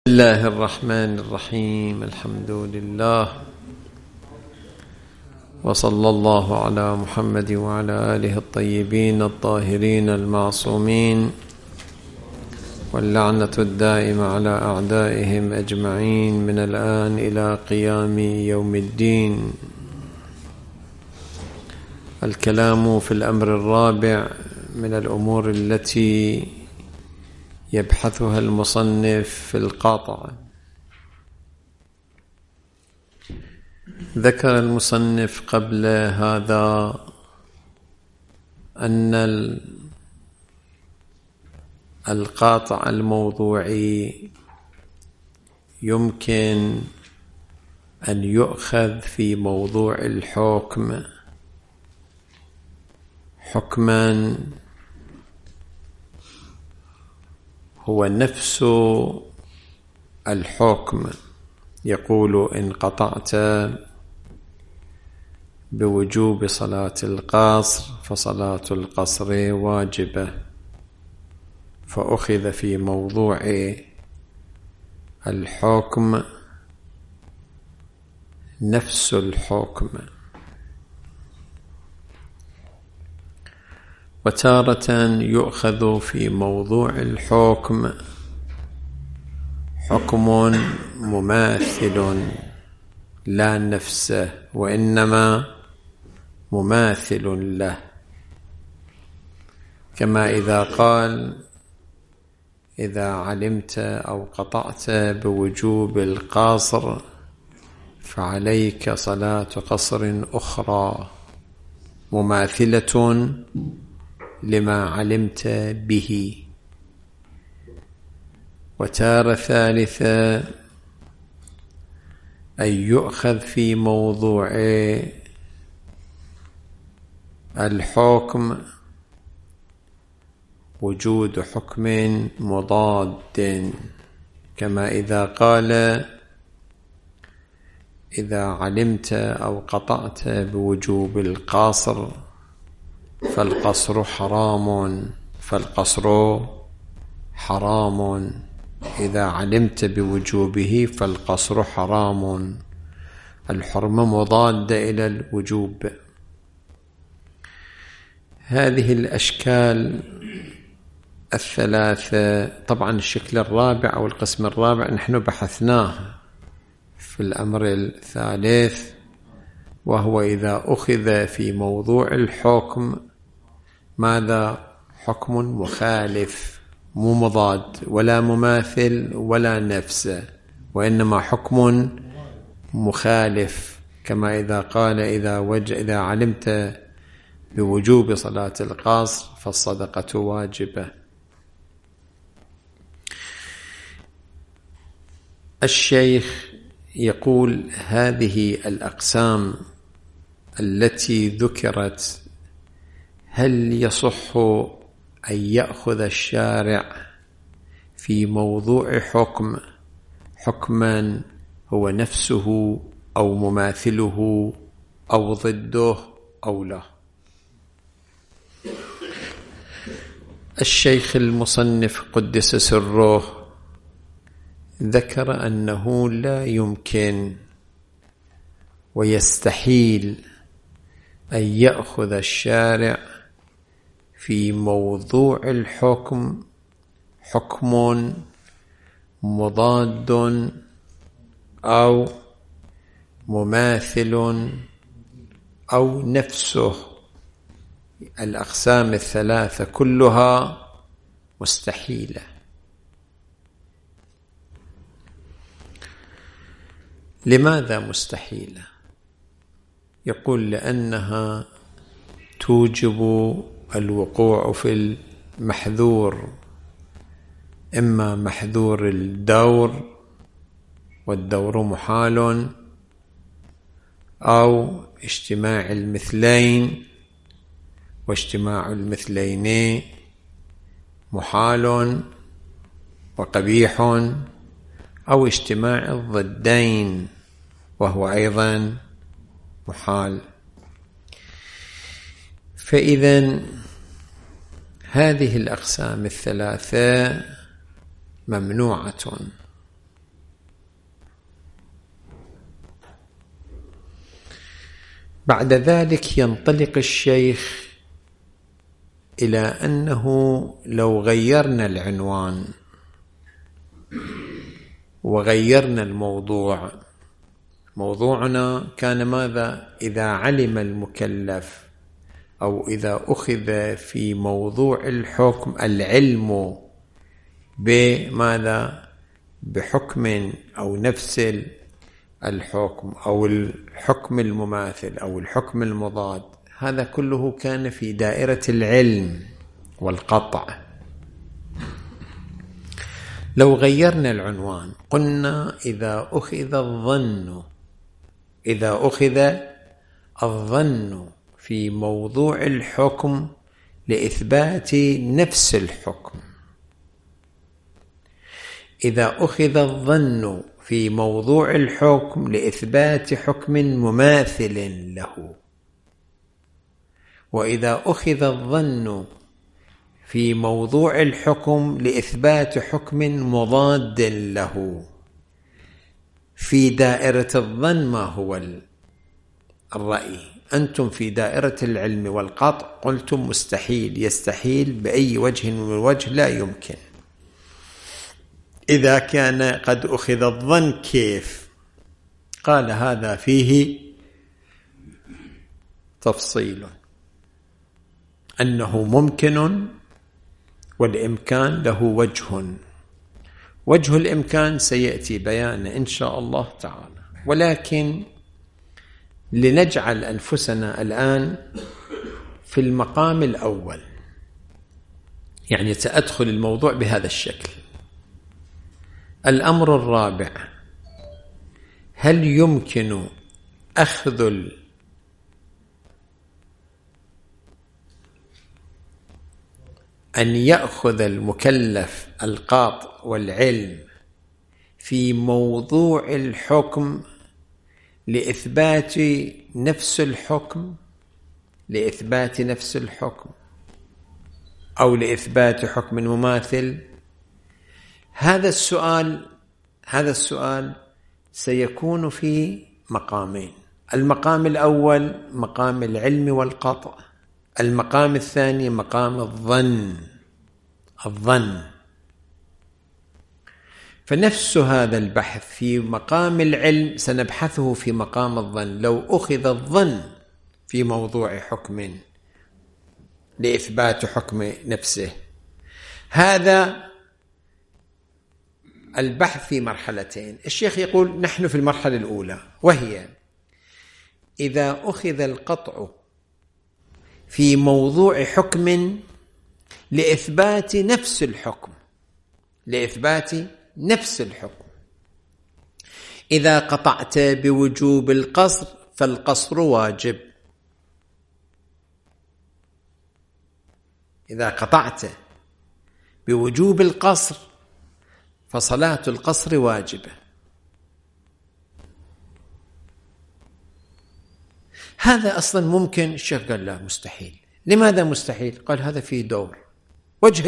بسم الله الرحمن الرحيم. الحمد لله وصلى الله على محمد وعلى آله الطيبين الطاهرين المعصومين، واللعنة الدائمة على أعدائهم أجمعين من الآن إلى قيام يوم الدين. الكلام في الأمر الرابع من الأمور التي يبحثها المصنف في القاطعة. ذكر المصنف قبل هذا أن القاطع الموضوعي يمكن أن يؤخذ في موضوع الحكم حكما هو نفس الحكم. يقول: إن قطعت بوجوب صلاة القصر فصلاة القصر واجبة، فأخذ في موضوع الحكم نفس الحكم. وتارة يؤخذ في موضوع الحكم حكم مماثل لا نفسه، وإنما مماثل له، كما إذا قال: إذا علمت أو قطعت بوجوب القصر فعليك صلاة قصر أخرى مماثلة لما علمت به. وتارة ثالثة أن يؤخذ في موضوع الحكم وجود حكم مضاد، كما إذا قال: إذا علمت أو قطعت بوجوب القصر فالقصر حرام، إذا علمت بوجوبه فالقصر حرام. الحرمة مضادة إلى الوجوب. هذه الأشكال الثلاثة، طبعا الشكل الرابع أو القسم الرابع نحن بحثناه في الأمر الثالث، وهو إذا أخذ في موضوع الحكم ماذا؟ حكم مخالف، مو مضاد ولا مماثل ولا نفس، وإنما حكم مخالف، كما إذا قال: إذا علمت بوجوب صلاة القصر فالصدقة واجبة. الشيخ يقول: هذه الأقسام التي ذكرت هل يصح أن يأخذ الشارع في موضوع حكم حكما هو نفسه أو مماثله أو ضده أو لا؟ الشيخ المصنف قدس سره ذكر أنه لا يمكن ويستحيل أن يأخذ الشارع في موضوع الحكم حكم مضاد أو مماثل أو نفسه. الأقسام الثلاثة كلها مستحيلة. لماذا مستحيلة؟ يقول: لأنها توجب الوقوع في المحذور، إما محذور الدور والدور محال، أو اجتماع المثلين واجتماع المثلين محال وقبيح، أو اجتماع الضدين وهو أيضا محال. فإذا هذه الأقسام الثلاثة ممنوعة بعد ذلك ينطلق الشيخ إلى أنه لو غيرنا العنوان وغيرنا الموضوع، موضوعنا كان ماذا؟ إذا علم المكلف أو إذا أخذ في موضوع الحكم العلم بماذا؟ بحكم أو نفس الحكم أو الحكم المماثل أو الحكم المضاد، هذا كله كان في دائرة العلم والقطع. لو غيرنا العنوان قلنا إذا أخذ الظن في موضوع الحكم لإثبات نفس الحكم، إذا أخذ الظن في موضوع الحكم لإثبات حكم مماثل له، وإذا أخذ الظن في موضوع الحكم لإثبات حكم مضاد له. في دائرة الظن ما هو الرأي؟ أنتم في دائرة العلم والقطع قلتم مستحيل، يستحيل بأي وجه من الوجه، لا يمكن. إذا كان قد أخذ الظن كيف؟ قال هذا فيه تفصيل، أنه ممكن والإمكان له وجه الإمكان سيأتي بيانه إن شاء الله تعالى، ولكن لنجعل أنفسنا الآن في المقام الأول، يعني سأدخل الموضوع بهذا الشكل. الأمر الرابع: هل يمكن أخذ أن يأخذ المكلف القاطع والعلم في موضوع الحكم لإثبات نفس الحكم أو لإثبات حكم مماثل؟ هذا السؤال سيكون في مقامين: المقام الأول مقام العلم والقطع، المقام الثاني مقام الظن. فنفس هذا البحث في مقام العلم سنبحثه في مقام الظن. لو أخذ الظن في موضوع حكم لإثبات حكم نفسه، هذا البحث في مرحلتين. الشيخ يقول نحن في المرحلة الأولى، وهي إذا أخذ القطع في موضوع حكم لإثبات نفس الحكم، إذا قطعت بوجوب القصر فالقصر واجب، إذا قطعت بوجوب القصر فصلاة القصر واجبة. هذا أصلا ممكن؟ الشيخ قال لا، مستحيل. لماذا مستحيل؟ قال هذا فيه دور. وجه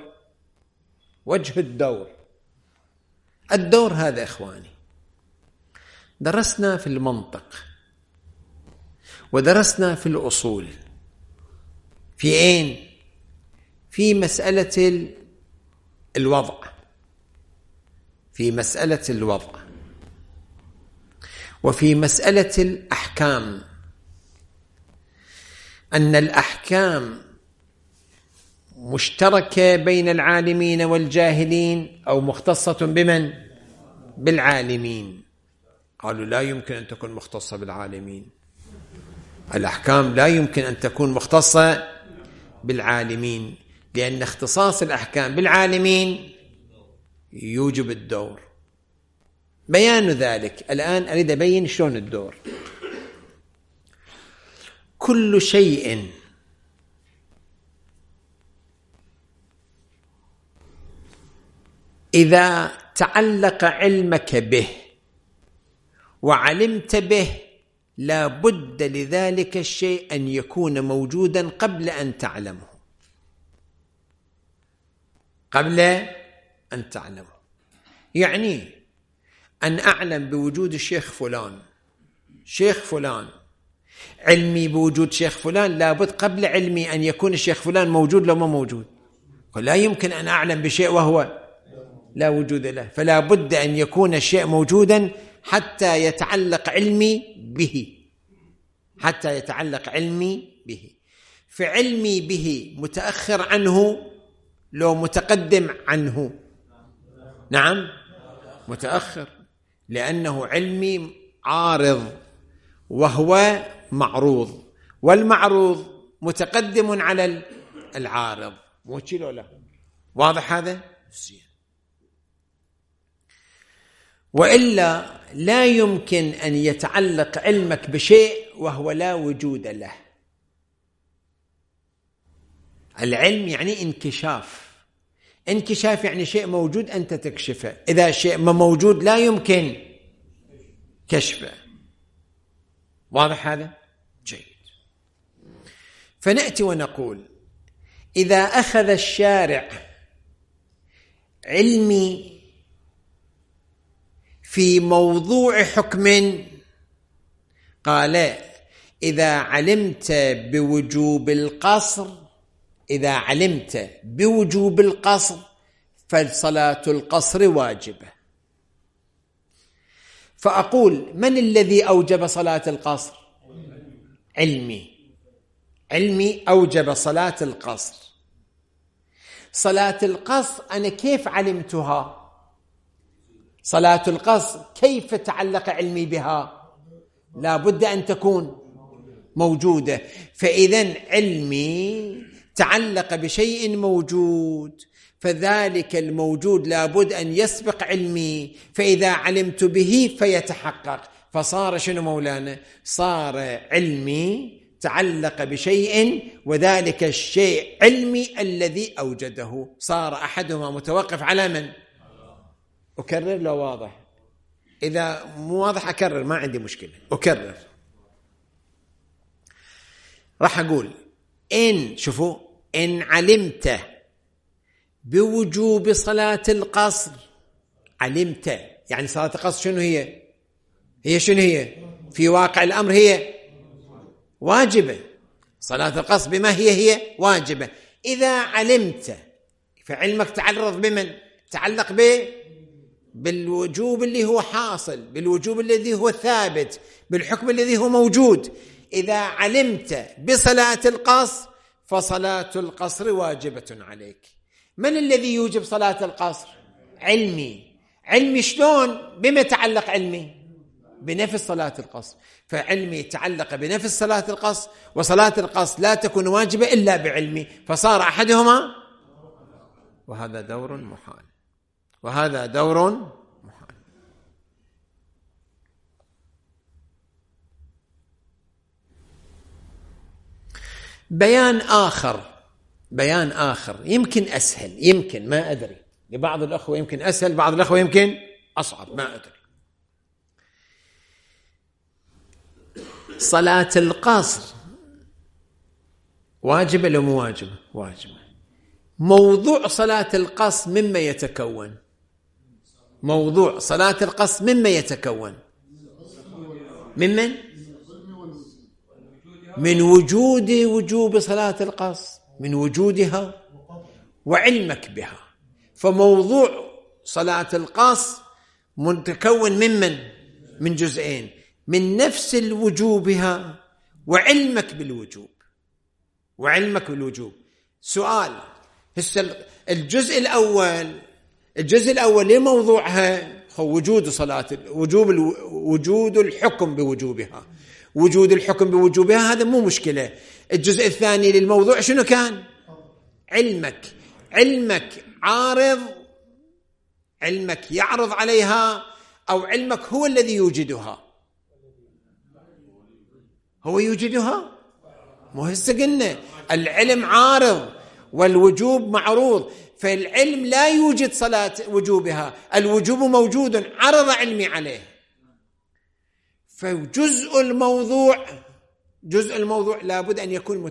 الدور هذا إخواني، درسنا في المنطق ودرسنا في الأصول، في أين؟ في مسألة الوضع، وفي مسألة الأحكام، أن الأحكام مشتركة بين العالمين والجاهلين أو مختصة بمن؟ بالعالمين. قالوا لا يمكن أن تكون مختصة بالعالمين، الأحكام لا يمكن أن تكون مختصة بالعالمين، لأن اختصاص الأحكام بالعالمين يوجب الدور. بيان ذلك الآن أريد أبين شلون الدور. كل شيء إذا تعلق علمك به وعلمت به لا بد لذلك الشيء أن يكون موجودا قبل أن تعلمه، يعني أن أعلم بوجود شيخ فلان علمي بوجود شيخ فلان لابد قبل علمي أن يكون الشيخ فلان موجود لو ما موجود. لا يمكن أن أعلم بشيء وهو لا وجود له، فلا بد أن يكون الشيء موجودا حتى يتعلق علمي به، حتى يتعلق علمي به. فعلمي به متأخر عنه لو متقدم عنه؟ نعم متأخر، لأنه علمي عارض وهو معروض، والمعروض متقدم على العارض. موجه له، واضح هذا؟ وإلا لا يمكن أن يتعلق علمك بشيء وهو لا وجود له. العلم يعني انكشاف، انكشاف يعني شيء موجود أنت تكشفه، إذا شيء ما موجود لا يمكن كشفه. واضح هذا؟ جيد. فنأتي ونقول إذا أخذ الشارع علمي في موضوع حكم، قال إذا علمت بوجوب القصر، إذا علمت بوجوب القصر فصلاة القصر واجبة. فأقول من الذي أوجب صلاة القصر؟ علمي أوجب صلاة القصر. صلاة القصر أنا كيف علمتها؟ صلاة القصر كيف تعلق علمي بها؟ لا بد أن تكون موجودة. فإذن علمي تعلق بشيء موجود، فذلك الموجود لا بد أن يسبق علمي، فإذا علمت به فيتحقق. فصار شنو مولانا؟ صار علمي تعلق بشيء وذلك الشيء علمي الذي أوجده، صار أحدهما متوقف على من؟ أكرر لو واضح، إذا مو واضح أكرر ما عندي مشكلة، أكرر. راح أقول إن شوفوا إن علمت بوجوب صلاة القصر، علمت يعني صلاة القصر شنو هي؟ هي شنو هي؟ في واقع الأمر هي واجبة. صلاة القصر بما هي واجبة. إذا علمت فعلمك تعرض بمن؟ تعلق بالوجوب اللي هو حاصل، بالوجوب الذي هو ثابت، بالحكم الذي هو موجود. إذا علمت بصلاة القصر فصلاة القصر واجبة عليك. من الذي يوجب صلاة القصر؟ علمي شلون؟ بما تعلق علمي؟ بنفس صلاة القصر. فعلمي تعلق بنفس صلاة القصر، وصلاة القصر لا تكون واجبة إلا بعلمي، فصار أحدهما، وهذا دور محال، وهذا دور محال. بيان آخر يمكن أسهل، يمكن ما أدري، لبعض الأخوة يمكن أسهل، بعض الأخوة يمكن أصعب، ما أدري. صلاة القصر واجبة لو مو واجبة؟ واجبة. موضوع صلاة القصر مما يتكون؟ موضوع صلاة القصر مما يتكون؟ ممن؟ من وجوب صلاة القصر، من وجودها وعلمك بها. فموضوع صلاة القصر متكون من جزئين، من نفس الوجوبها وعلمك بالوجوب. سؤال، الجزء الأول لموضوعها هو وجود صلاة، وجود الحكم بوجوبها، وجود الحكم بوجوبها هذا مو مشكلة. الجزء الثاني للموضوع شنو كان؟ علمك عارض، علمك يعرض عليها، أو علمك هو الذي يوجدها؟ هو يوجدها؟ مو هسه قلنا العلم عارض والوجوب معروض، فالعلم لا يوجد صلاة وجوبها، الوجوب موجود عرض علمي عليه. فجزء الموضوع لابد أن يكون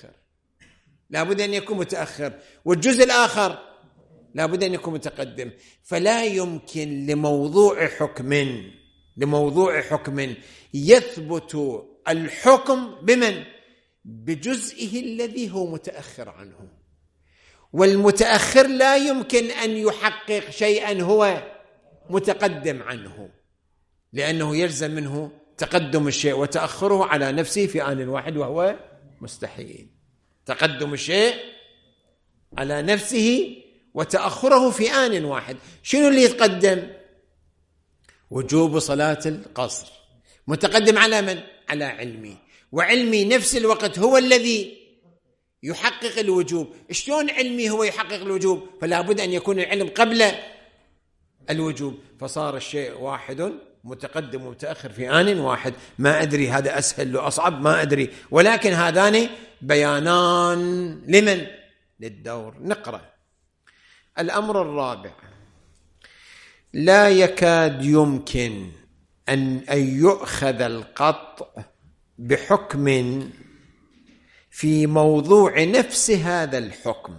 متأخر، والجزء الآخر لابد أن يكون متقدم. فلا يمكن لموضوع حكم يثبت الحكم بمن؟ بجزئه الذي هو متأخر عنه، والمتأخر لا يمكن أن يحقق شيئا هو متقدم عنه، لأنه يلزم منه تقدم الشيء وتأخره على نفسه في آن واحد، وهو مستحيل. تقدم الشيء على نفسه وتأخره في آن واحد. شنو اللي يتقدم؟ وجوب صلاة القصر متقدم على من؟ على علمي، وعلمي نفس الوقت هو الذي يحقق الوجوب. شلون علمي هو يحقق الوجوب؟ فلا بد أن يكون العلم قبل الوجوب، فصار الشيء واحد متقدم ومتأخر في آن واحد. ما أدري هذا أسهل لو أصعب، ما أدري، ولكن هذان بيانان لمن؟ للدور. نقرأ الأمر الرابع: لا يكاد يمكن أن يؤخذ القطع بحكم في موضوع نفس هذا الحكم.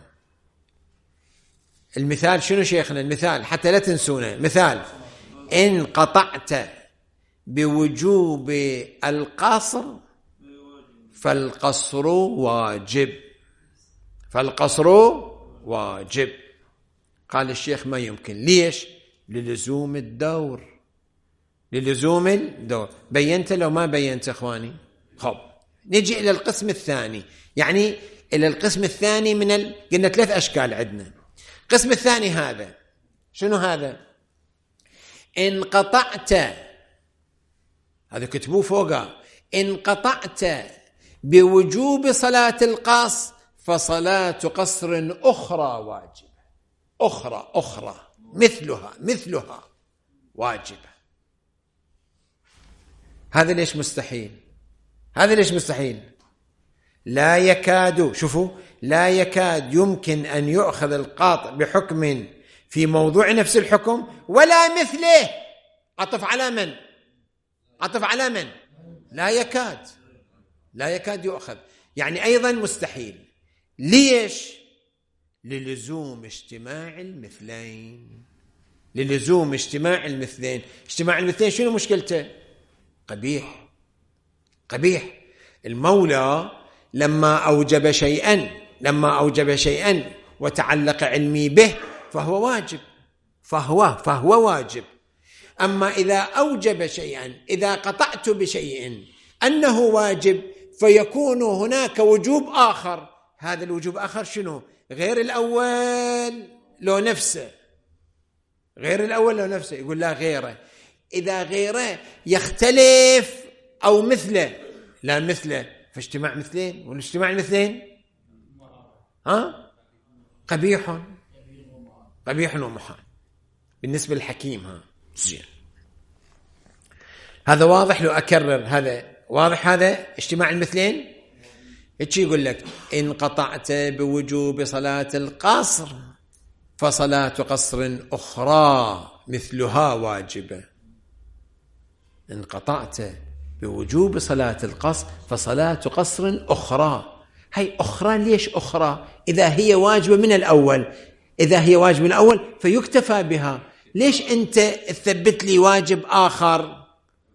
المثال شنو شيخنا؟ المثال حتى لا تنسونه. مثال: إن قطعت بوجوب القصر فالقصر واجب. فالقصر واجب. قال الشيخ ما يمكن. ليش؟ للزوم الدور. للزوم الدور. بينت لو ما بينت اخواني؟ خب نجي الى القسم الثاني، يعني الى القسم الثاني من قلنا 3 اشكال عندنا. القسم الثاني هذا شنو هذا؟ إن قطعت، هذا كتبوه فوقه، إن قطعت بوجوب صلاة القصر فصلاة قصر أخرى واجبة. أخرى مثلها واجبة. هذا ليش مستحيل؟ هذا ليش مستحيل؟ لا يكاد، شوفوا، لا يكاد يمكن أن يؤخذ القاطع بحكم في موضوع نفس الحكم ولا مثله. عطف على من؟ عطف على من؟ لا يكاد يؤخذ، يعني أيضا مستحيل. ليش؟ للزوم اجتماع المثلين. للزوم اجتماع المثلين. اجتماع المثلين شنو مشكلته؟ قبيح. المولى لما أوجب شيئا وتعلق علمي به فهو واجب. فهو واجب. أما إذا أوجب شيئا، إذا قطعت بشيء أنه واجب، فيكون هناك وجوب آخر. هذا الوجوب آخر شنو؟ غير الأول لو نفسه. غير الأول لو نفسه. يقول لا غيره. إذا غيره يختلف أو مثله. لا مثله، فاجتماع مثلين، والاجتماع المثلين قبيح ومحال بالنسبة للحكيم. زين، هذا واضح. لو أكرر هذا واضح. هذا اجتماع المثلين. يقول لك: إن قطعت بوجوب صلاة القصر فصلاة قصر أخرى مثلها واجبة. إن قطعت بوجوب صلاة القصر فصلاة قصر أخرى. هي أخرى ليش أخرى؟ إذا هي واجبة من الأول، إذا هي واجبة من الأول فيكتفى بها. ليش أنت تثبت لي واجب آخر؟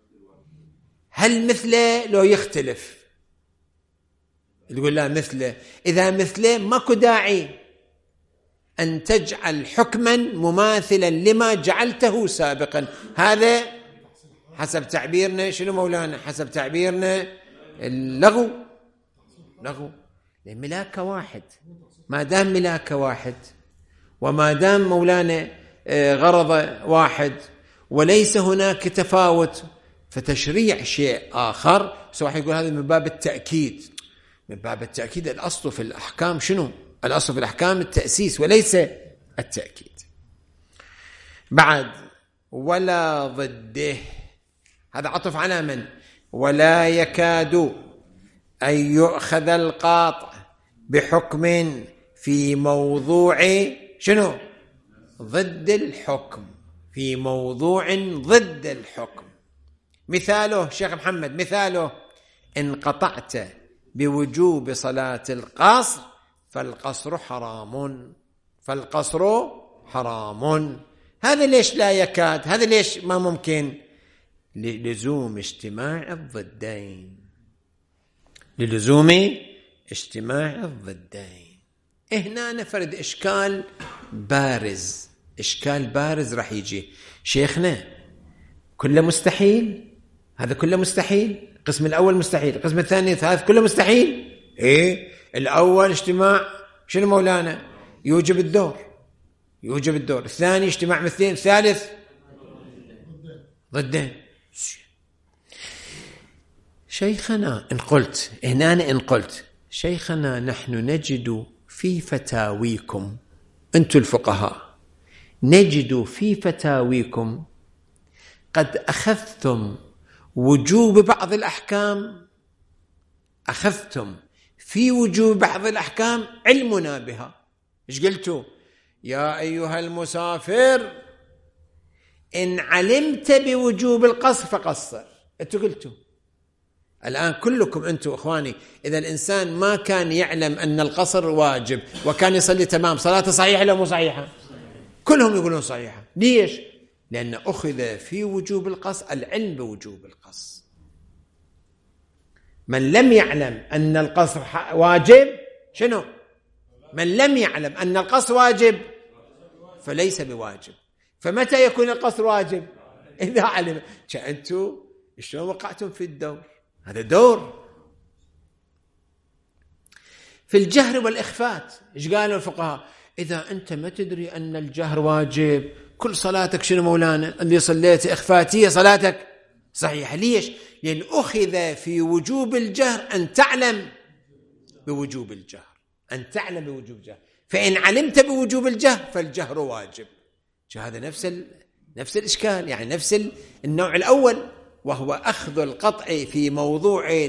هل مثله لو يختلف؟ تقول لا مثله. إذا مثله ماكو داعي أن تجعل حكما مماثلا لما جعلته سابقا. هذا حسب تعبيرنا شنو مولانا؟ حسب تعبيرنا اللغو. لأن ملاك واحد. ما دام ملاك واحد، وما دام مولانا غرض واحد، وليس هناك تفاوت، فتشريع شيء آخر سواء يقول هذا من باب التأكيد. من باب التأكيد. الأصل في الأحكام شنو؟ الأصل في الأحكام التأسيس وليس التأكيد. بعد: ولا ضده. هذا عطف على من؟ ولا يكاد أن يؤخذ القاطع بحكم في موضوع شنو؟ ضد الحكم. في موضوع ضد الحكم. مثاله شيخ محمد، مثاله: إن قطعت بوجوب صلاة القصر فالقصر حرام. فالقصر حرام. هذا ليش لا يكاد؟ هذا ليش ما ممكن؟ لزوم اجتماع الضدين. للزوم اجتماع الضدين. هنا نفرد إشكال بارز، إشكال بارز راح يجي. شيخنا كله مستحيل، هذا كله مستحيل، القسم الأول مستحيل، القسم الثاني الثالث كله مستحيل. إيه الأول اجتماع شنو مولانا؟ يوجب الدور، يوجب الدور. الثاني اجتماع مثلين، الثالث ضدين. شيخنا إن قلت هنا إن قلت شيخنا نحن نجد في فتاويكم، أنتم الفقهاء، نجد في فتاويكم قد أخذتم وجوب بعض الأحكام، أخذتم في وجوب بعض الأحكام علمنا بها. إيش قلتوا؟ يا أيها المسافر إن علمت بوجوب القصر فقصر. أنتوا قلتوا. الآن كلكم أنتوا إخواني، إذا الإنسان ما كان يعلم أن القصر واجب وكان يصلي تمام، صلاته صحيحة ولا مو صحيحة؟ كلهم يقولون صحيحة. ليش؟ لأن أخذ في وجوب القصر العلم بوجوب القصر. من لم يعلم أن القصر واجب شنو؟ من لم يعلم أن القصر واجب فليس بواجب. فمتى يكون القصر واجب؟ إذا علم. أنتوا شلون وقعتم في الدور؟ هذا دور. في الجهر والإخفات إيش قالوا الفقهاء؟ إذا أنت ما تدري أن الجهر واجب، كل صلاتك شنو مولانا؟ اللي صليت إخفاتية صلاتك صحيحة. ليش؟ لأن أخذ في وجوب الجهر أن تعلم بوجوب الجهر، أن تعلم بوجوب الجهر. فإن علمت بوجوب الجهر فالجهر واجب. هذا نفس الإشكال، يعني نفس النوع الأول، وهو أخذ القطع في موضوع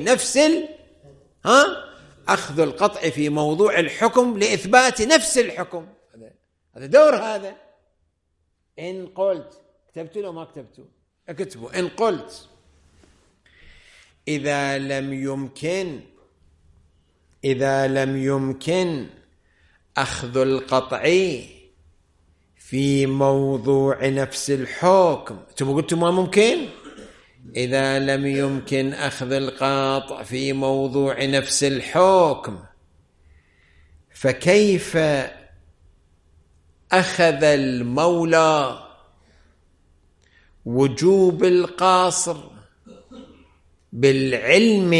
أخذ القطع في موضوع الحكم لإثبات نفس الحكم. هذا دور. هذا إن قلت، كتبتوا لو ما كتبتوا اكتبوا. إن قلت إذا لم يمكن أخذ القطع في موضوع نفس الحكم، تبقوا قلتوا ما ممكن. إذا لم يمكن أخذ القطع في موضوع نفس الحكم فكيف أخذ المولى وجوب القصر بالعلم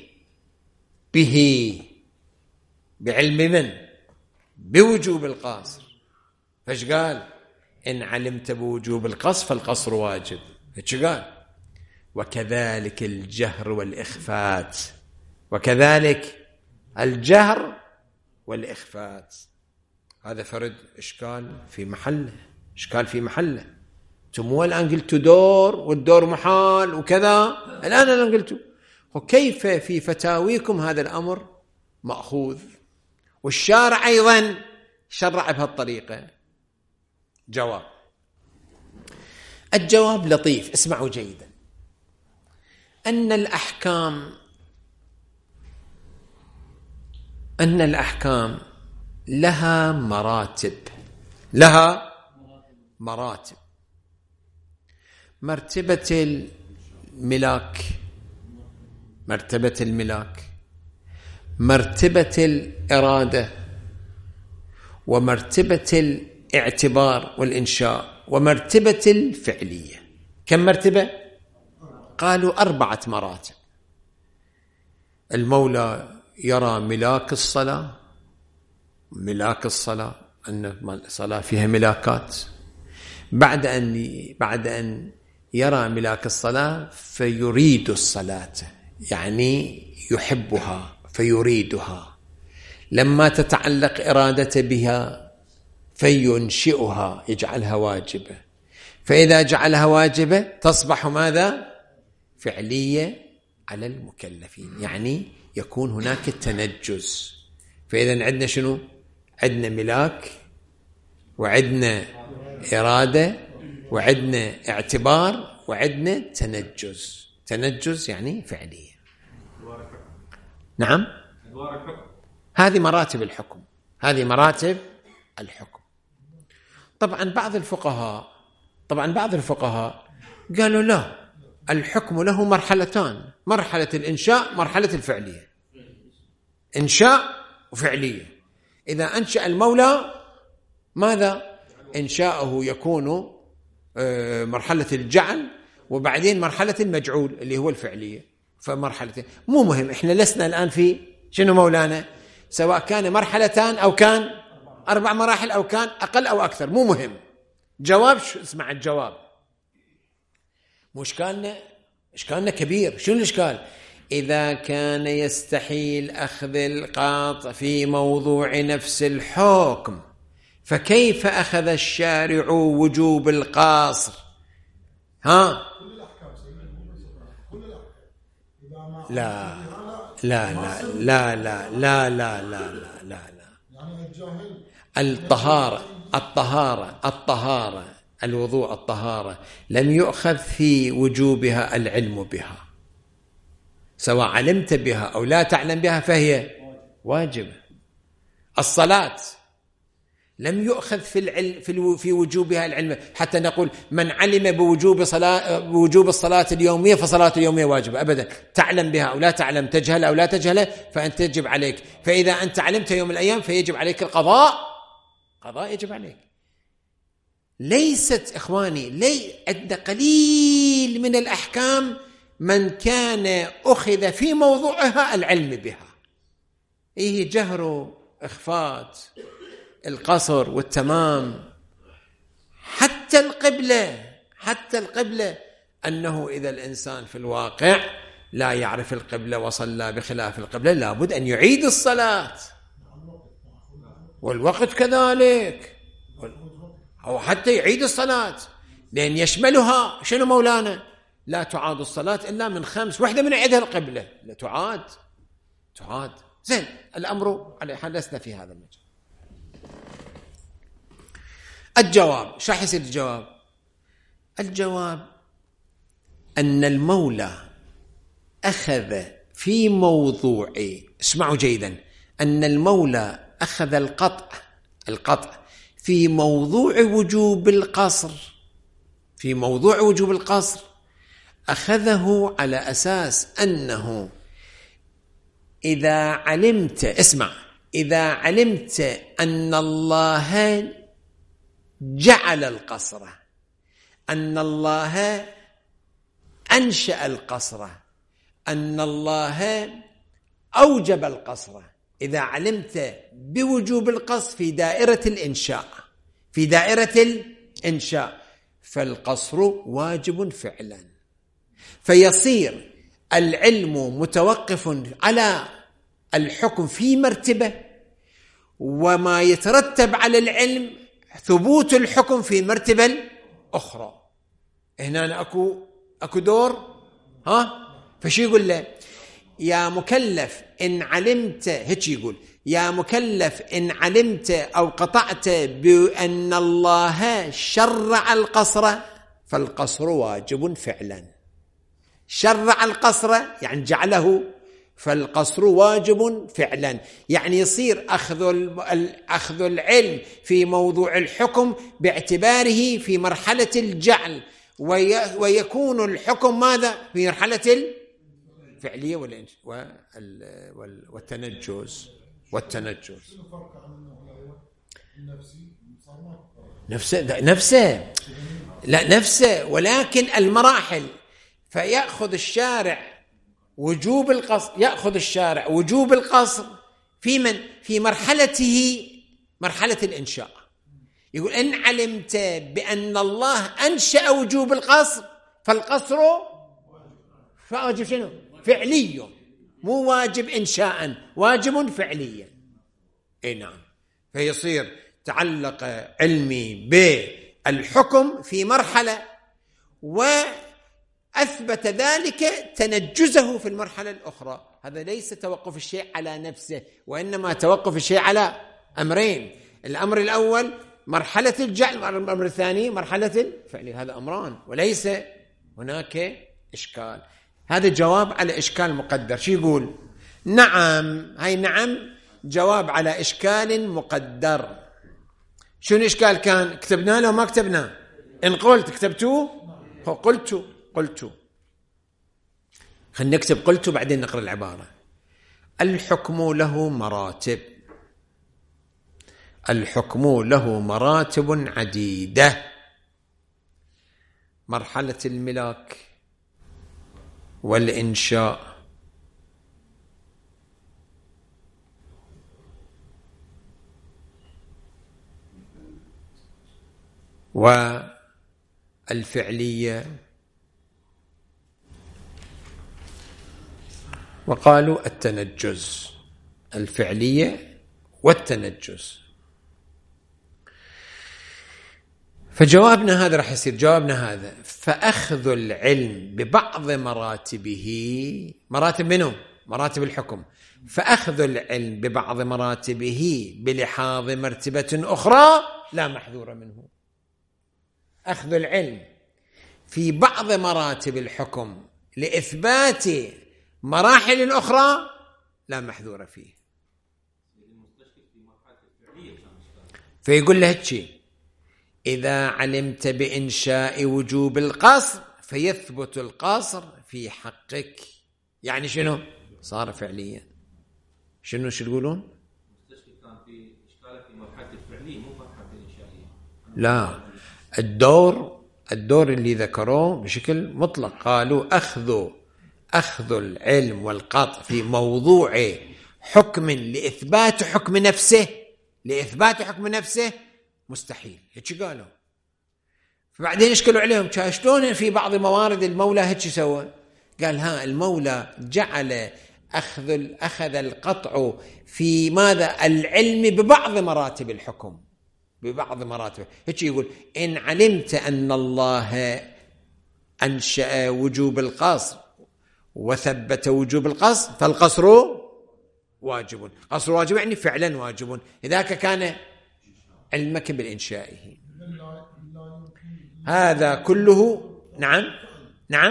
به؟ بعلم من؟ بوجوب القصر. فايش قال؟ إن علمت بوجوب القصر فالقصر واجب. ايش قال؟ وكذلك الجهر والإخفات، وكذلك الجهر والإخفات. هذا فرد إشكال في محله، إشكال في محله. مو الآن قلتوا دور والدور محال وكذا، الآن أنا قلتوا وكيف في فتاويكم هذا الأمر مأخوذ والشارع أيضا شرع بهالطريقة؟ جواب. الجواب لطيف، اسمعوا جيدا. أن الأحكام لها مراتب، لها مراتب. مرتبة الملاك، مرتبة الملاك، مرتبة الإرادة، ومرتبة الاعتبار والإنشاء، ومرتبة الفعلية. كم مرتبة؟ قالوا 4 مراتب. المولى يرى ملاك الصلاة، ملاك الصلاة أن الصلاة فيها ملاكات. بعد أن يرى ملاك الصلاة فيريد الصلاة، يعني يحبها فيريدها. لما تتعلق إرادة بها فينشئها، يجعلها واجبة. فإذا جعلها واجبة تصبح ماذا؟ فعلية على المكلفين، يعني يكون هناك التنجز. فإذا عندنا شنو؟ عندنا ملاك، وعندنا إرادة، وعندنا اعتبار، وعندنا تنجز. تنجز يعني فعلية. نعم، هذه مراتب الحكم، هذه مراتب الحكم. طبعا بعض الفقهاء قالوا لا، الحكم له مرحلتان، مرحلة الإنشاء، مرحلة الفعلية. إنشاء وفعلية. إذا أنشأ المولى ماذا؟ إنشاءه يكون مرحلة الجعل، وبعدين مرحلة المجعول اللي هو الفعلية. فمرحلة مو مهم، إحنا لسنا الآن في شنو مولانا، سواء كان مرحلتان أو كان 4 مراحل أو كان أقل أو أكثر، مو مهم. جواب شو اسمع الجواب، مو إشكالنا كبير. شنو الإشكال؟ إذا كان يستحيل أخذ القاطع في موضوع نفس الحكم، فكيف أخذ الشارع وجوب القاصر؟ ها؟ لا لا لا لا لا لا لا لا لا لا. الطهارة الوضوء، الطهارة لم يؤخذ في وجوبها العلم بها، سواء علمت بها أو لا تعلم بها فهي واجبة. الصلاة لم يؤخذ في وجوبها العلم، حتى نقول من علم بوجوب الصلاة اليومية فصلاة اليومية واجبة، أبدا. تعلم بها أو لا تعلم، تجهل أو لا تجهل، فأنت يجب عليك. فإذا أنت علمت يوم من الأيام فيجب عليك القضاء، قضاء يجب عليك. ليست إخواني عند قليل من الأحكام من كان أخذ في موضوعها العلم بها. إيه جهر، إخفات، القصر والتمام، حتى القبلة أنه إذا الإنسان في الواقع لا يعرف القبلة وصلى بخلاف القبلة لابد أن يعيد الصلاة، والوقت كذلك، أو حتى يعيد الصلاة، لأن يشملها شنو مولانا؟ لا تعاد الصلاة إلا من 5، واحدة من عيدها القبلة، لا تعاد. زين، الأمر على حدثنا في هذا المجال. الجواب شو راح يصير الجواب أن المولى أخذ في موضوع، اسمعوا جيدا، أن المولى أخذ القطع في موضوع وجوب القصر، أخذه على أساس أنه إذا علمت أن الله جعل القصر، أن الله أنشأ القصر، أن الله أوجب القصر، إذا علمت بوجوب القصر في دائرة الإنشاء فالقصر واجب فعلا. فيصير العلم متوقف على الحكم في مرتبة، وما يترتب على العلم ثبوت الحكم في مرتبة أخرى. هنا أكو دور، فشي يقول له يا مكلف إن علمت، هيك يقول يا مكلف إن علمت أو قطعت بأن الله شرع القصر فالقصر واجب فعلا. شرع القصر يعني جعله، فالقصر واجب فعلا. يعني يصير أخذ العلم في موضوع الحكم باعتباره في مرحلة الجعل، ويكون الحكم ماذا؟ في مرحلة الفعلية والتنجز. نفسه، ولكن المراحل. فيأخذ الشارع وجوب القصر في مرحلته، مرحلة الإنشاء. يقول إن علمت بأن الله أنشأ وجوب القصر فالقصر واجب شنو؟ فعلي، مو واجب إنشاء، واجب فعليا. نعم. فيصير تعلق علمي بالحكم في مرحلة، وأثبت ذلك تنجزه في المرحلة الأخرى. هذا ليس توقف الشيء على نفسه، وإنما توقف الشيء على أمرين: الأمر الأول مرحلة الجعل، الأمر الثاني مرحلة الفعل. هذا أمران وليس هناك إشكال. هذا جواب على إشكال مقدر. شو يقول؟ نعم، جواب على إشكال مقدر. شنو إشكال كان؟ كتبنا له ما كتبنا؟ إن قلت كتبتوه؟ قلت خلينا نكتب قلت بعدين نقرأ العبارة. الحكم له مراتب، الحكم له مراتب عديدة. مرحلة الملاك والإنشاء، والفعلية، وقالوا التنجز، الفعلية والتنجز. فجوابنا هذا راح يصير جوابنا هذا: فأخذ العلم ببعض مراتبه، مراتب منه؟ مراتب الحكم. فأخذ العلم ببعض مراتبه بلحاظ مرتبة أخرى لا محذور منه. أخذ العلم في بعض مراتب الحكم لإثبات مراحل أخرى لا محذور فيه. فيقول له هالشيء: إذا علمت بإنشاء وجوب القصر فيثبت القصر في حقك. يعني شنو؟ صار فعليا. شنو تقولون؟ كان في إشكالة في مرحلة الفعلية مو مرحلة الإنشائية. لا، الدور اللي ذكروه بشكل مطلق، قالوا أخذ العلم والقطع في موضوع حكم لإثبات حكم نفسه مستحيل. هيك قالوا. فبعدين اشكلوا عليهم: شلون في بعض موارد المولى هيك سوى؟ قال: المولى جعل أخذ القطع في ماذا؟ العلم ببعض مراتب الحكم، ببعض مراتب. هيك يقول: إن علمت أن الله أنشأ وجوب القصر وثبت وجوب القصر فالقصر واجب. قصر واجب يعني فعلا واجب، إذاك كان علمك بالإنشائه. هذا كله نعم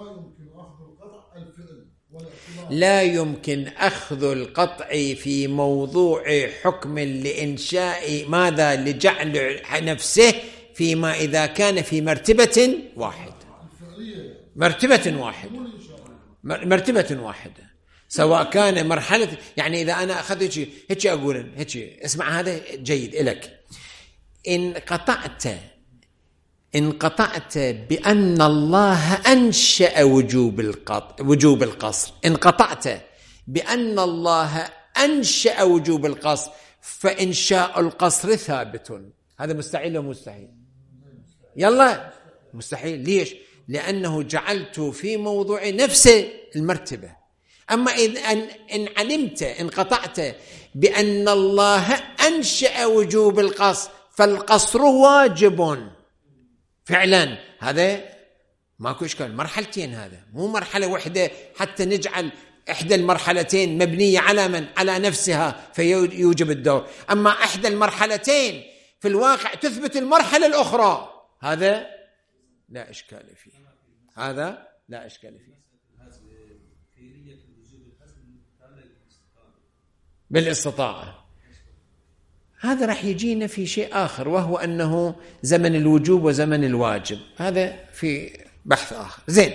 لا يمكن أخذ القطع في موضوع حكم لإنشاء ماذا؟ لجعل نفسه فيما إذا كان في مرتبة واحدة، سواء كان مرحلة. يعني إذا أنا أخذت هيك أقول هيك، اسمع هذا جيد إلك: إن قطعت بأن الله أنشأ وجوب القصر، إن قطعت بأن الله أنشأ وجوب القصر فإنشاء القصر ثابت. هذا مستحيل أو مستحيل؟ يلا مستحيل. ليش؟ لأنه جعلته في موضوع نفس المرتبة. أما إن قطعت بأن الله أنشأ وجوب القصر فالقصر واجب فعلا، هذا ماكو إشكال. مرحلتين، هذا مو مرحلة واحدة حتى نجعل إحدى المرحلتين مبنية على من؟ على نفسها فيوجب الدور. أما إحدى المرحلتين في الواقع تثبت المرحلة الأخرى، هذا لا إشكال فيه، هذا لا إشكال فيه. بالاستطاعة هذا راح يجينا في شيء آخر، وهو أنه زمن الوجوب وزمن الواجب، هذا في بحث آخر. زين،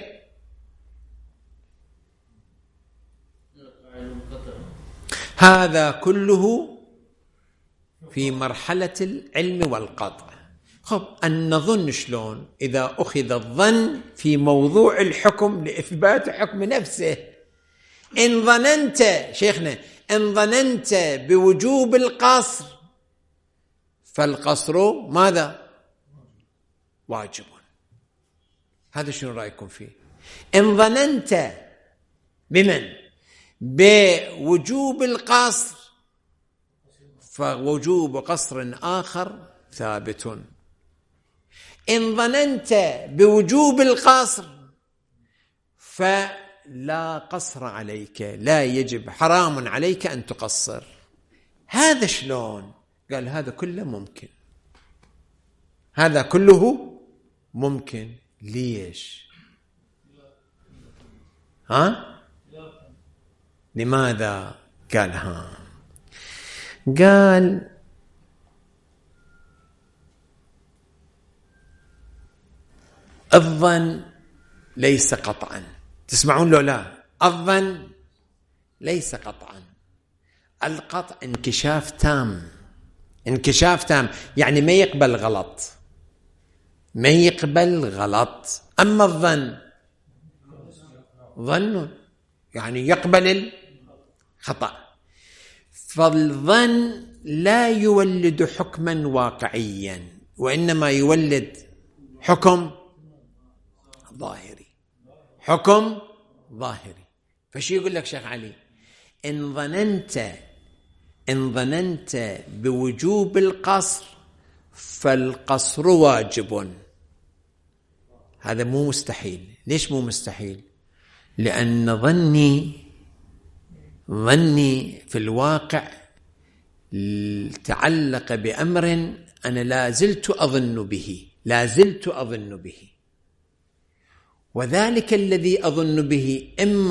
هذا كله في مرحلة العلم والقطع. خب، أن نظن شلون إذا أخذ الظن في موضوع الحكم لإثبات حكم نفسه؟ إن ظننت شيخنا، إن ظننت بوجوب القصر فالقصر ماذا؟ واجب. هذا شنو رأيكم فيه؟ إن ظننت بمن؟ بوجوب القصر فوجوب قصر آخر ثابت. إن ظننت بوجوب القصر فلا قصر عليك، لا يجب، حرام عليك أن تقصر. هذا شلون؟ قال: هذا كله ممكن، هذا كله ممكن. ليش؟ لماذا؟ قال الظن ليس قطعا. تسمعون لو لا؟ الظن ليس قطعا. القطع انكشاف تام، انكشاف تام يعني ما يقبل غلط، ما يقبل غلط. أما الظن ظن يعني يقبل الخطأ. فالظن لا يولد حكما واقعيا، وإنما يولد حكم ظاهري، حكم ظاهري. فشي يقول لك شيخ علي؟ إن ظننت بوجوب القصر فالقصر واجب. هذا مو مستحيل. ليش مو مستحيل؟ لأن ظني في الواقع تعلق بأمر أنا لا زلت أظن به، وذلك الذي أظن به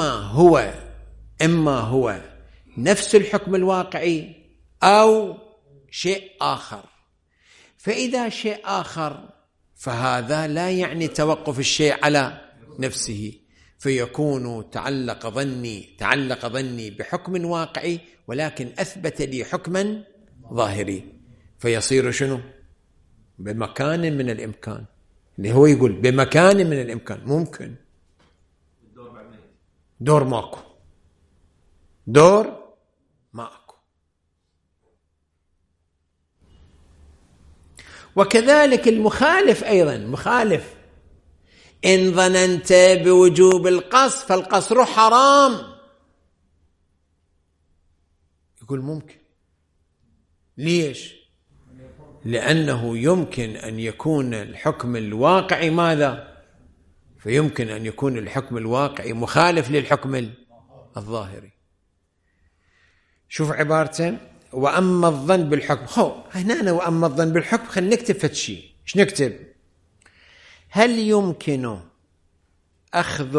إما هو نفس الحكم الواقعي أو شيء آخر. فإذا شيء آخر فهذا لا يعني توقف الشيء على نفسه، فيكون تعلق ظني بحكم واقعي ولكن أثبت لي حكما ظاهري، فيصير شنو؟ بمكان من الإمكان. اللي هو يقول بمكان من الإمكان ممكن دور ماكو. وكذلك المخالف أيضا مخالف. إن ظننت بوجوب القصر فالقصر حرام، يقول ممكن. ليش؟ لأنه يمكن أن يكون الحكم الواقعي ماذا؟ فيمكن أن يكون الحكم الواقعي مخالف للحكم الظاهري. شوف عبارته: وأما الظن بالحكم. هنا وأما الظن بالحكم خلينا نكتب فتشي. إيش نكتب؟ هل يمكن أخذ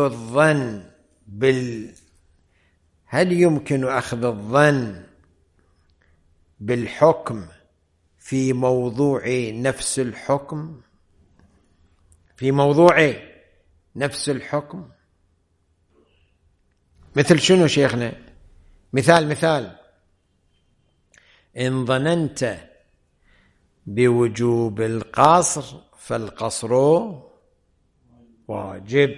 الظن بالحكم في موضوع نفس الحكم؟ مثل شنو شيخنا؟ مثال إن ظننت بوجوب القصر فالقصر واجب.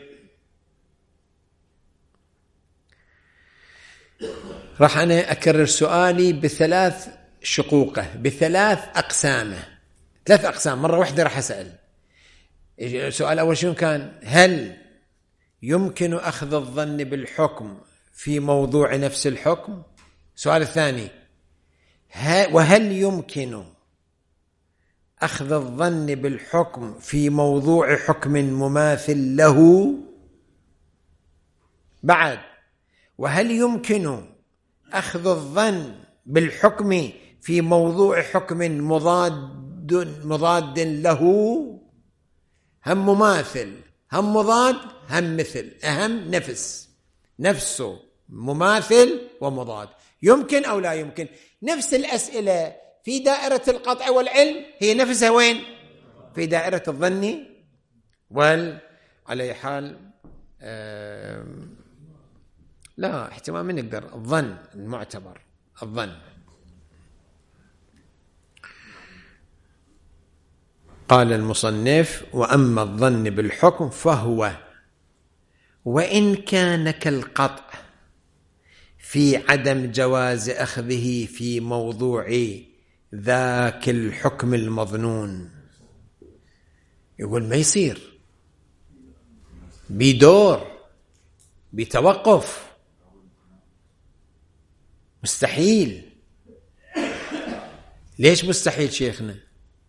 راح أنا أكرر سؤالي بثلاث شقوقه، بثلاث أقسامه، 3 أقسام مرة واحدة. راح أسأل السؤال الأول شنو كان؟ هل يمكن أخذ الظن بالحكم في موضوع نفس الحكم؟ السؤال الثاني: وهل يمكن أخذ الظن بالحكم في موضوع حكم مماثل له؟ بعد: وهل يمكن أخذ الظن بالحكم في موضوع حكم مضاد له؟ هم مماثل، هم مضاد، هم مثل، أهم نفسه مماثل ومضاد. يمكن أو لا يمكن؟ نفس الأسئلة في دائرة القطع والعلم هي نفسها وين؟ في دائرة الظن على حال لا احتمال من نقدر الظن المعتبر الظن. قال المصنف: وأما الظن بالحكم فهو وإن كان كالقطع في عدم جواز أخذه في موضوع ذاك الحكم المظنون. يقول ما يصير، بدور، بتوقف، مستحيل. ليش مستحيل شيخنا؟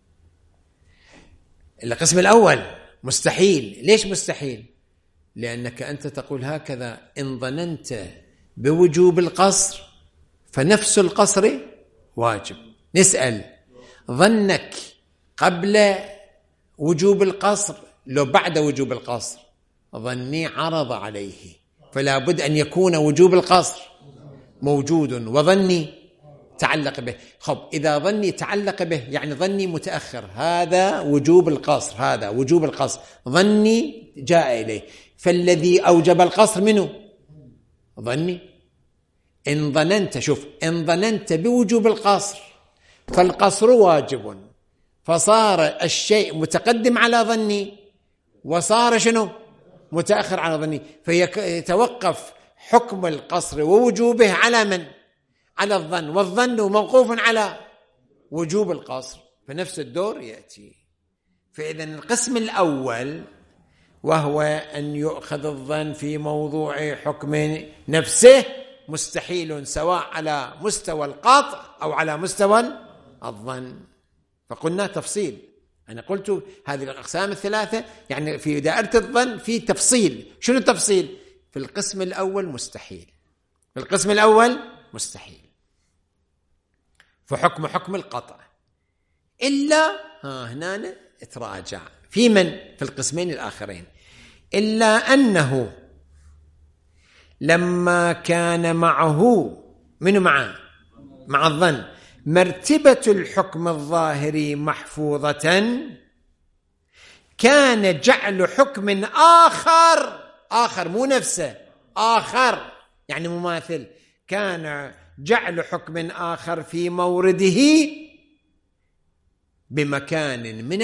القسم الأول مستحيل. ليش مستحيل؟ لأنك أنت تقول هكذا: إن ظننت بوجوب القصر فنفس القصر واجب. نسأل: ظنك قبل وجوب القصر لو بعد وجوب القصر؟ ظني عرض عليه، فلا بد أن يكون وجوب القصر موجود وظني تعلق به. إذا ظني تعلق به يعني ظني متأخر، هذا وجوب القصر، ظني جاء إليه، فالذي أوجب القصر منه ظني. إن ظننت، شوف، إن ظننت بوجوب القصر فالقصر واجب، فصار الشيء متقدم على ظني وصار شنو؟ متأخر على ظني، فيتوقف حكم القصر ووجوبه على من؟ على الظن، والظن موقوف على وجوب القصر، فنفس الدور يأتي. فإذا القسم الأول وهو أن يؤخذ الظن في موضوع حكم نفسه مستحيل، سواء على مستوى القاطع أو على مستوى الظن. فقلنا تفصيل، أنا قلت هذه الأقسام الثلاثة، يعني في دائرة الظن في تفصيل. شنو التفصيل؟ في القسم الأول مستحيل، في القسم الأول مستحيل، فحكم القطع إلا هنا اتراجع في من؟ في القسمين الآخرين. إلا أنه لما كان معه من مع الظن مرتبة الحكم الظاهري محفوظة، كان جعل حكم آخر مو نفسه، آخر يعني مماثل، كان جعل حكم آخر في مورده بمكان من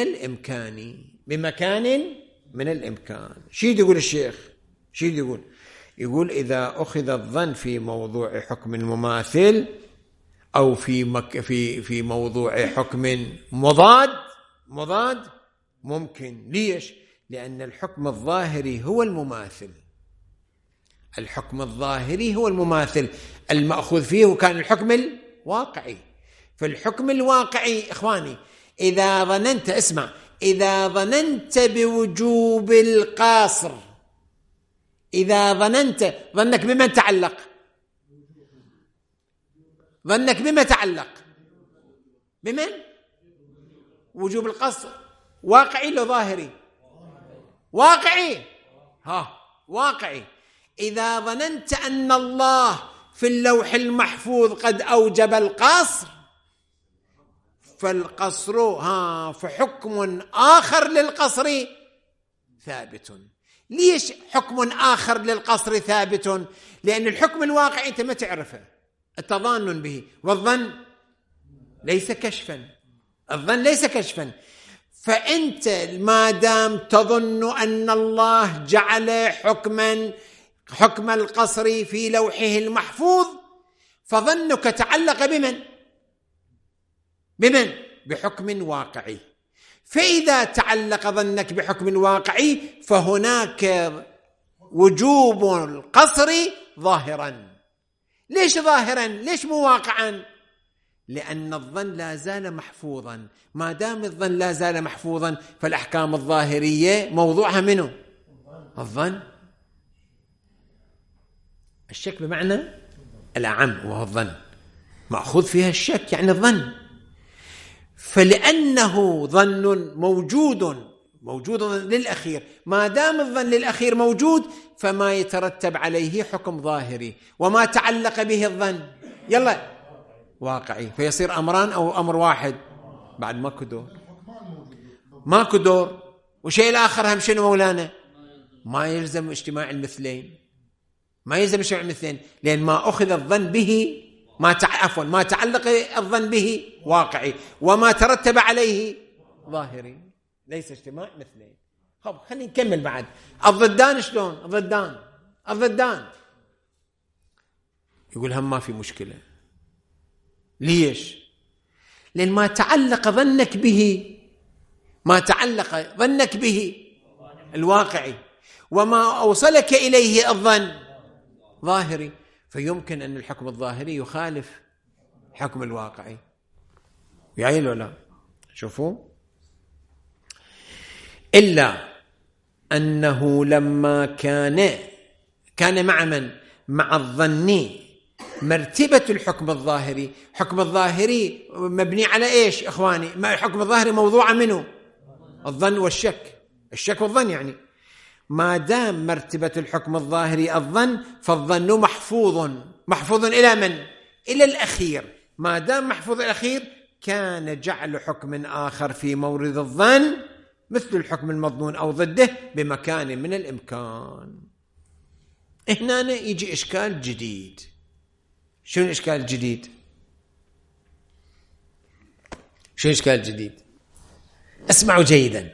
الإمكان. شو يقول الشيخ؟ شو يقول إذا أخذ الظن في موضوع حكم مماثل أو في موضوع حكم مضاد ممكن. ليش؟ لأن الحكم الظاهري هو المماثل، الحكم الظاهري هو المماثل، المأخوذ فيه كان الحكم الواقعي. فالحكم الواقعي إخواني إذا ظننت، اسمع، إذا ظننت بوجوب القاصر، إذا ظننت، ظنك بمن تعلق؟ ظنك بما تعلق؟ بمن؟ وجوب القصر. واقعي لو ظاهري؟ واقعي. واقعي. إذا ظننت أن الله في اللوح المحفوظ قد أوجب القصر، فالقصر فحكم آخر للقصر ثابت. ليش حكم آخر للقصر ثابت؟ لأن الحكم الواقعي أنت ما تعرفه، التظان به، والظن ليس كشفا، الظن ليس كشفا. فأنت ما دام تظن أن الله جعل حكم القصر في لوحه المحفوظ، فظنك تعلق بمن؟ بحكم واقعي. فإذا تعلق ظنك بحكم واقعي فهناك وجوب القصر ظاهرا. ليش ظاهرا؟ ليش مو واقعا؟ لأن الظن لا زال محفوظا. ما دام الظن لا زال محفوظا فالأحكام الظاهرية موضوعها منه؟ الظن. الشك بمعنى الأعم وهو الظن، مأخوذ فيها الشك يعني الظن. فلأنه ظن موجود للأخير، ما دام الظن للأخير موجود فما يترتب عليه حكم ظاهري، وما تعلق به الظن يلا واقعي، فيصير أمران أو أمر واحد. بعد ماكو دور. وشيء الآخر هم شنو مولانا؟ ما يلزم اجتماع المثلين، لأن ما أخذ الظن به ما تعلق الظن به واقعي، وما ترتب عليه ظاهري، ليس اجتماع مثلين. خلينا نكمل بعد. الضدان شلون؟ الضدان يقول هم ما في مشكلة. ليش؟ لأن ما تعلق ظنك به الواقعي، وما أوصلك إليه الظن ظاهري، فيمكن أن الحكم الظاهري يخالف حكم الواقعي. يعين ولا؟ شوفوا، إلا أنه لما كان مع من؟ مع الظن مرتبة الحكم الظاهري. حكم الظاهري مبني على إيش إخواني؟ الحكم الظاهري موضوع منه الظن والشك، الشك والظن. يعني ما دام مرتبة الحكم الظاهري الظن، فالظن محفوظ إلى من؟ إلى الأخير. ما دام محفوظ الأخير كان جعل حكم آخر في مورد الظن مثل الحكم المظنون أو ضده بمكان من الإمكان. هنا يجي إشكال جديد. شنو الإشكال الجديد؟ شنو الإشكال الجديد؟ اسمعوا جيدا.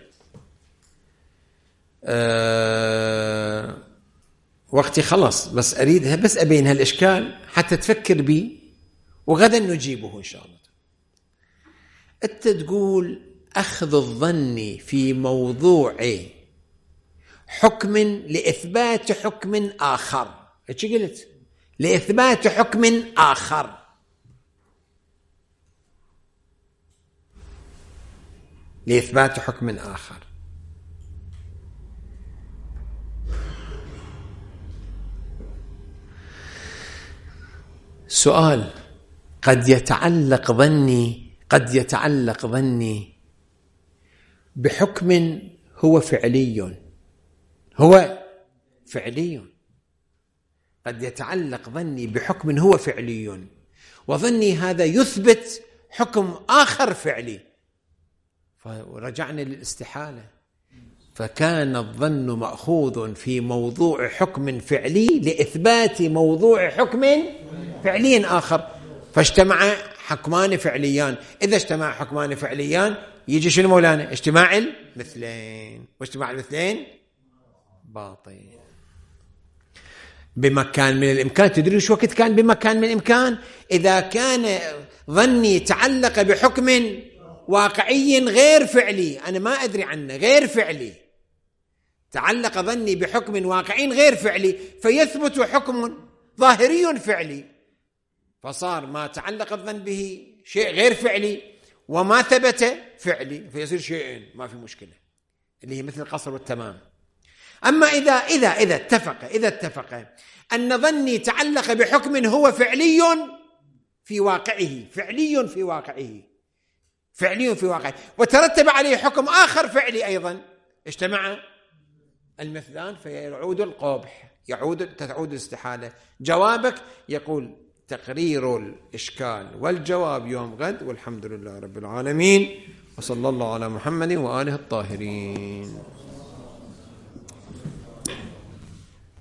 وقتي خلص، بس أريدها، بس أبين هالإشكال حتى تفكر بي وغدا نجيبه إن شاء الله. أنت تقول أخذ الظن في موضوع حكم لإثبات حكم آخر. إيش قلت؟ لإثبات حكم آخر. لإثبات حكم آخر. سؤال: قد يتعلق ظني بحكم هو فعلي. قد يتعلق ظني بحكم هو فعلي، وظني هذا يثبت حكم آخر فعلي. فرجعنا للاستحالة، فكان الظن مأخوذ في موضوع حكم فعلي لإثبات موضوع حكم فعلي آخر، فاجتمع حكمان فعليان. إذا اجتمع حكمان فعليان يجي شنو مولانا؟ اجتماع المثلين، واجتماع المثلين باطل. بمكان من الإمكان، تدري شو وقت كان بمكان من الإمكان؟ إذا كان ظني تعلق بحكم واقعي غير فعلي، أنا ما أدري عنه، غير فعلي، تعلق ظني بحكم واقعي غير فعلي، فيثبت حكم ظاهري فعلي، فصار ما تعلق الظن به شيء غير فعلي وما ثبت فعلي، فيصير شيئين، ما في مشكلة، اللي هي مثل القصر والتمام. أما إذا اتفق أن ظني تعلق بحكم هو فعلي في واقعه، وترتب عليه حكم آخر فعلي أيضا، اجتمع المثلان فيعود القبح، تعود الاستحالة. جوابك يقول تقرير الإشكال والجواب يوم غد، والحمد لله رب العالمين، وصلى الله على محمد وآله الطاهرين.